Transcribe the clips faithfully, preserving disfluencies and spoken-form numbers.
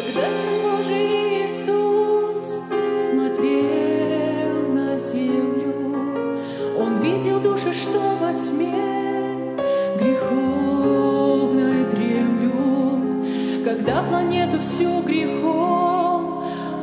Когда Сын Божий Иисус смотрел на землю, Он видел души, что во тьме греховной дремлют. Когда планету всю грехом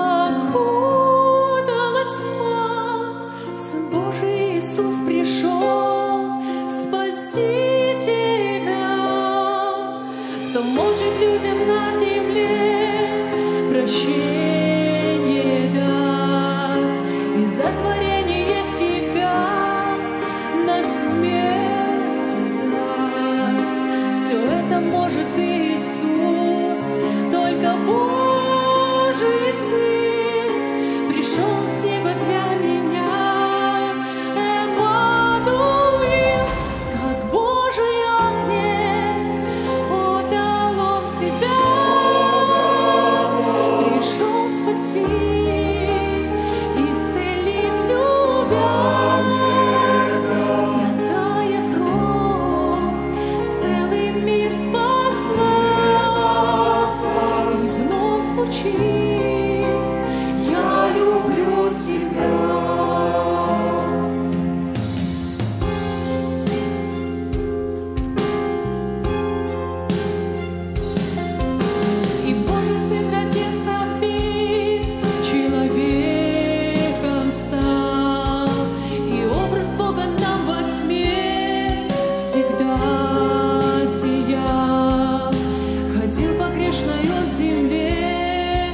окутала тьма, Сын Божий Иисус пришел спасти тебя. Кто может людям на земле прощение дать и за творение себя на смерть дать? Все это может Иисус, только Божий Сын пришел с неба для меня. Эммануил, как Божий Агнец, отдал Он себя, пришел спасти, исцелить любя. Святая кровь целый мир спасла, и вновь звучит: я люблю тебя. И Божий Сын родился в мир, человеком стал, и образ Бога нам во тьме всегда сиял. Ходил по грешной Он земле,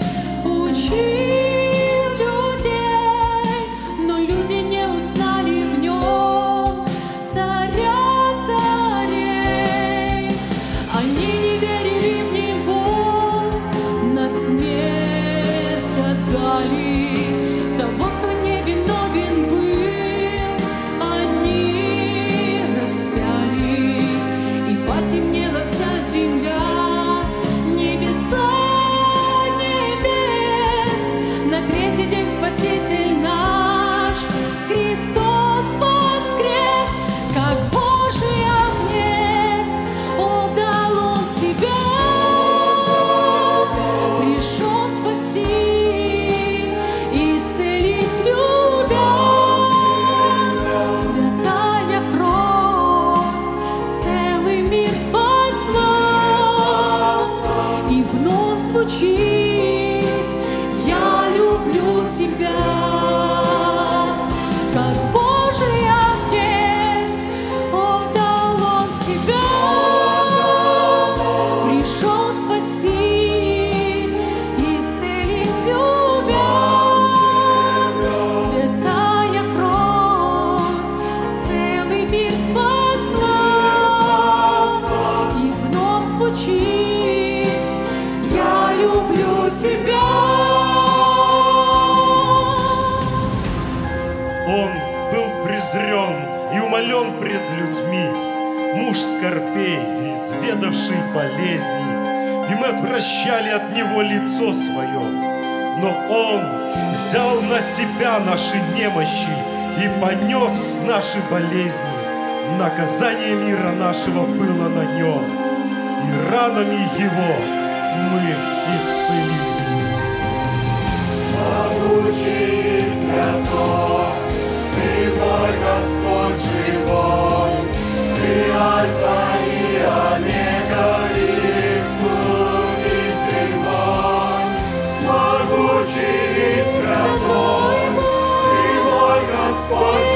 учил людей, но люди не узнали в Нем царя царей. Они не верили в Него, на смерть отдали того, кто невиновен был. Они распяли, и потемнела вся земля, небеса небес. На третий день Спаситель наш Христос воскрес, как Божий Агнец, отдал Он себя, пришел спасти, исцелить любя. Святая кровь целый мир спасла, и вновь звучит: я люблю тебя. Как Божий Агнец, отдал Он себя, пришел спасти, исцелить любя. Святая кровь целый мир спасла, и вновь звучит: я люблю тебя. Он был презрен и умолен пред людьми, муж скорбей, изведавший болезни, и мы отвращали от Него лицо свое. Но Он взял на себя наши немощи и понес наши болезни. Наказание мира нашего было на Нем, и ранами Его мы исцелились. Могучий и святой, Ты мой Господь живой, Ты Альфа и Омега, Искупитель мой. Могучий и святой, Ты мой Господь